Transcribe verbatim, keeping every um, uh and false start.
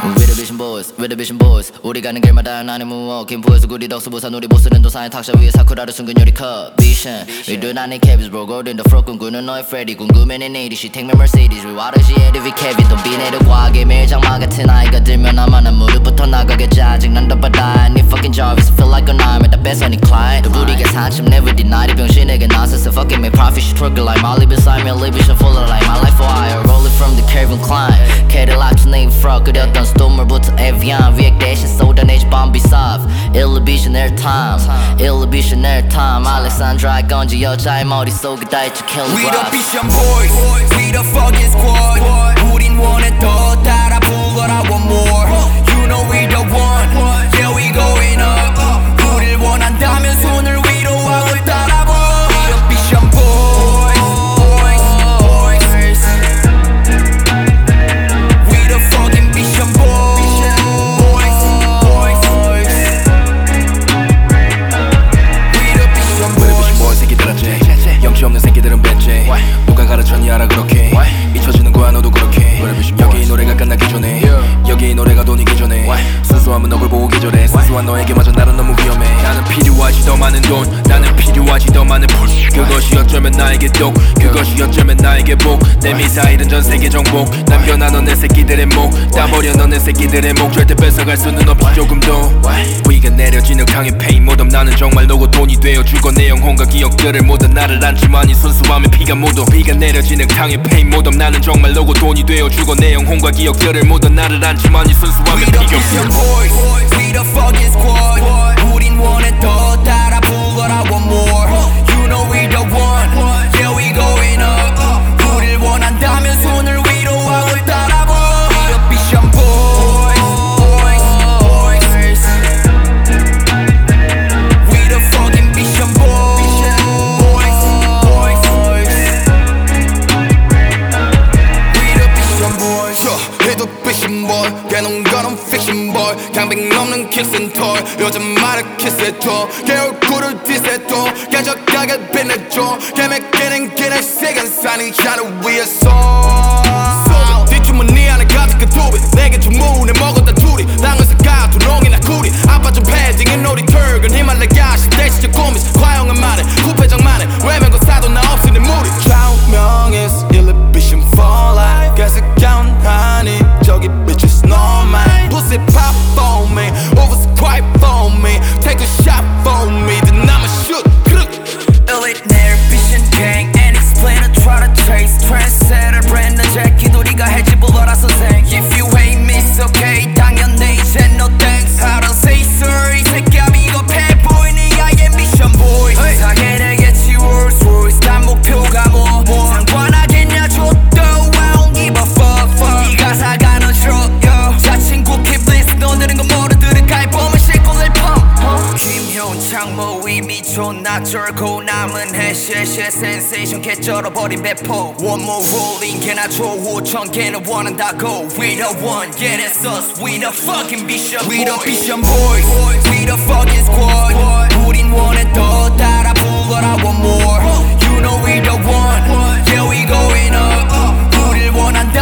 We the Vision Boys, we the Vision Boys. 우리 가는 길마다 나는 무엇 김포에서 구리 덕수부산 우리 보스는 도사인 탁샤 위에 사쿠라를 숨긴 요리 컵 Vision We do not need cabins bro golden the frog 꿈꾸는 너의 Freddy 궁금해 내 내일이 She take me Mercedes We 와르시 에드비 케빈 돈 비내려 과하게 매일 장마 같은 아이가 들면 아마 난 무릎부터 나가게 짜증난다 바다 네 fucking Jarvis feel like a nightmare 다 뺏어 네 client 또 우리가 산침 never deny 이 병신에게 나서서 fucking make profit She struggle like Molly beside me a libation full of like my life wire Rolling from the Calvin Klein Cadillac to name frog 그렸던 스토머부터 Evian 위액 대신 쏟아내지 밤비 soft Illusion airtime Illusion airtime Alexandra 건지 여자의 머릿속에 다 있지 killing We the Vision Boys We the fucking squad 우린 원해 더 따라 불러라 one more You know we the one Yeah we going up 우릴 원한다면 손을 위로 하고 따라봐 We the Vision Boys We the fucking Vision Boys We the Vision Boys 새끼들한테 영치 없는 새끼들은 벤치 누가 가르쳤니 알아 그렇게 잊혀지는 거야 너도 그렇게 여기 이 노래가 끝나기 전에 여기 이 노래가 돈이기 전에 순수함은 너를 보고 기절해 순수한 너에게마저 나는 너무 위험해 나는 필요하지 더 많은 돈 나는 필요하지 더 많은 push 그것이 어쩌면 나에게 독 그것이 어쩌면 나에게 복 내 미사일은 전 세계 정복 남겨놔 너네 새끼들의 목 따버려 너네 새끼들의 목 절대 뺏어갈 수는 없지 조금도 위가 내려지는 강의 페인 모덤 나는 정말 너고 돈이 되어 주고 내 영혼과 기억들을 모두 나를 안지만 이 순수함의 피가 묻어 위가 내려지는 강의 페인 모덤 나는 정말 너고 돈이 되어 주고 내 영혼과 기억들을 모두 나를 안지만 이 순수함의 피가 묻어 We the fucking squad 우린 원해 더 따라 불러라 one more You know we the one Yeah we going up 우릴 원한다면 손을 위로 하고 따라봐 We the Vision Boys We the fucking Vision Boys We the Vision Boys He the Vision Boy 걔는 거는 Fiction Boy 강백 넘는 Kicks and Toy 요즘 말을 키스해줘 걔 얼굴을 디스해줘 깨져가게 빛내줘 걔 맥기는 길의 시간산이 하늘 위에서 뒷주문 네 안에 가득 그 두비 내게 주문해 먹었다 둘이 땅에서 가 두렁이나 구리 아빠 좀 패딩에 놀이 털근 히말라야 시대 시절 고민 과용은 많은 구패장만은 외면고 사도 나 없으니 무리 좌우명 is illusion for life 계속 가운하니 저기 bitches normal pussy pop for me overscribe for me take a shot for me then I'ma shoot Elite 내일 Vision Gang and explain and try to trace trendsetter brand 는 제끼도 네가 해지 불러라 선생 If you hate me it's okay 당연히 이제 no thanks I don't say sorry 새끼야 비겁해 보이니 I am Vision Boys 사게 되겠지 Rolls Royce 단 목표가 뭐 상관하겠냐 줬도 I don't give a fuck fuck 이 가사가 너 줘요 자친구 keep this 너들은 건 모르들은 가입보면 시골을 펌 김효은 창모 이미 존나 쩔고 남은 해시해시 센세이션 개쩔어버린 배포 One more rolling 개나 줘 오천 개는 원한다고 We the one yeah that's us We the fucking Vision Boys We the Vision Boys We the fucking squad 우린 원해 더 따라 불러라 one more You know we the one Yeah we going up 우릴 원한다